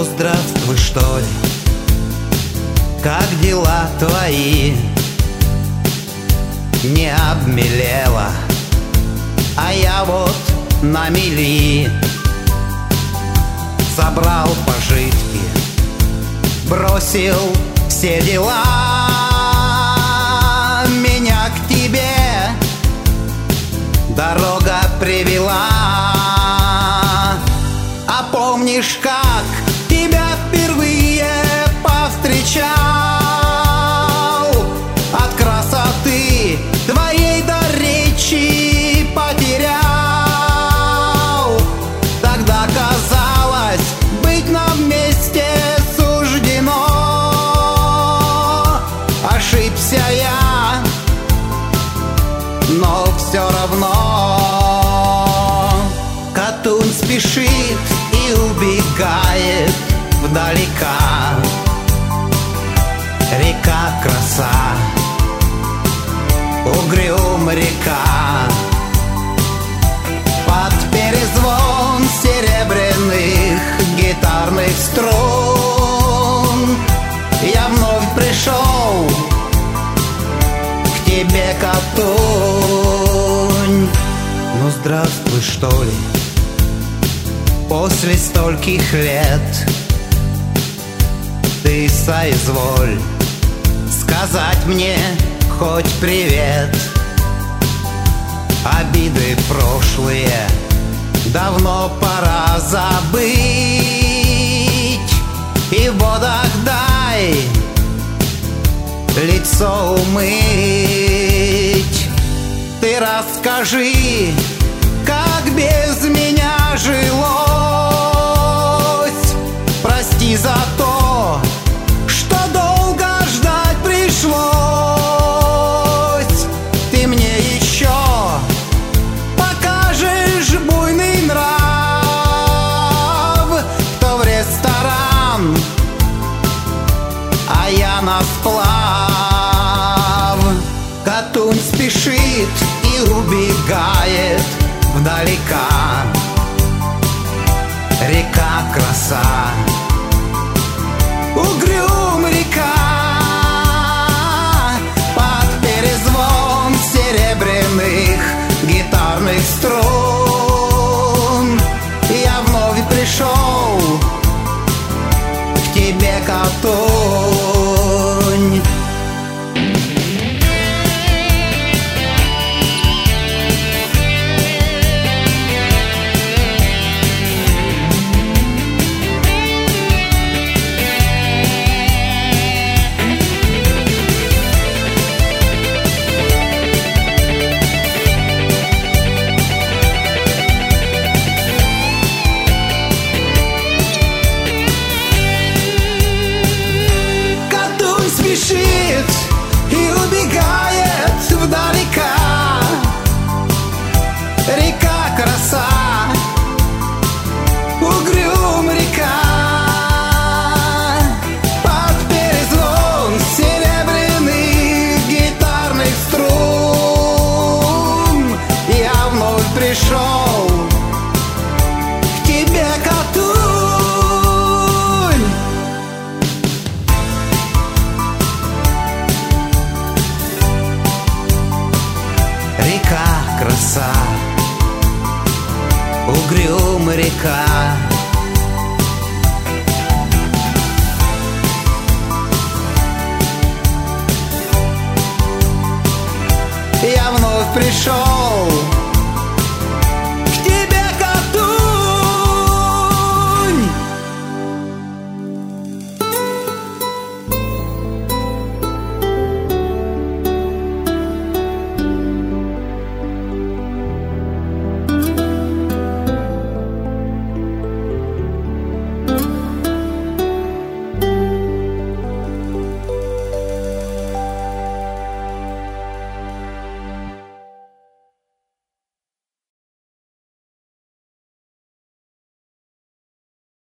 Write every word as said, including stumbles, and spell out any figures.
здравствуй, что ли, как дела твои? Не обмелела, а я вот на мели. Собрал пожитки, бросил все дела. Меня к тебе дорога привела. А помнишь, как тебя впервые повстречал? От красоты твоей до речи потерял. Тогда казалось, быть нам вместе суждено. Ошибся я, но все равно. Катунь спешит и убегает вдалека. Река краса, угрюм река. Под перезвон серебряных гитарных струн я вновь пришел к тебе, Катунь. Ну здравствуй, что ли, после стольких лет ты соизволь сказать мне хоть привет. Обиды прошлые давно пора забыть, и в водах дай лицо умыть. Ты расскажи, как без меня жилось. Прости за то, что долго ждать пришлось. Ты мне еще покажешь буйный нрав. Кто в ресторан, а я на сплав. Катунь спешит и убегает вдалека. Река краса, угрюм река. Под перезвон серебряных гитарных струн я вновь пришел к тебе, Катунь. Спешит